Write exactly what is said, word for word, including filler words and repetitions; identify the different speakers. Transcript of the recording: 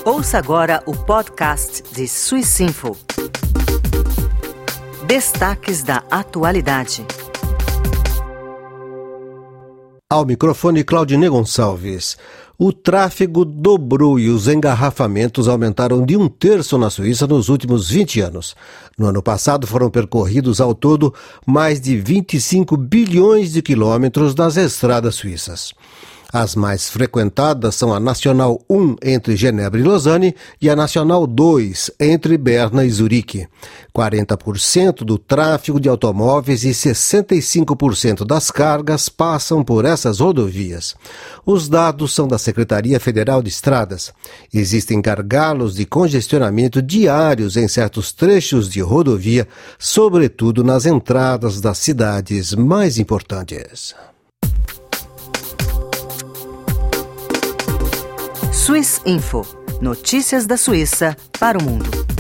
Speaker 1: Ouça agora o podcast de Swissinfo. Destaques da atualidade.
Speaker 2: Ao microfone, Claudinei Gonçalves. O tráfego dobrou e os engarrafamentos aumentaram de um terço na Suíça nos últimos vinte anos. No ano passado foram percorridos ao todo mais de vinte e cinco bilhões de quilômetros das estradas suíças. As mais frequentadas são a Nacional um entre Genebra e Lausanne e a Nacional dois entre Berna e Zurique. quarenta por cento do tráfego de automóveis e sessenta e cinco por cento das cargas passam por essas rodovias. Os dados são da Secretaria Federal de Estradas. Existem gargalos de congestionamento diários em certos trechos de rodovia, sobretudo nas entradas das cidades mais importantes.
Speaker 1: Swissinfo. Notícias da Suíça para o mundo.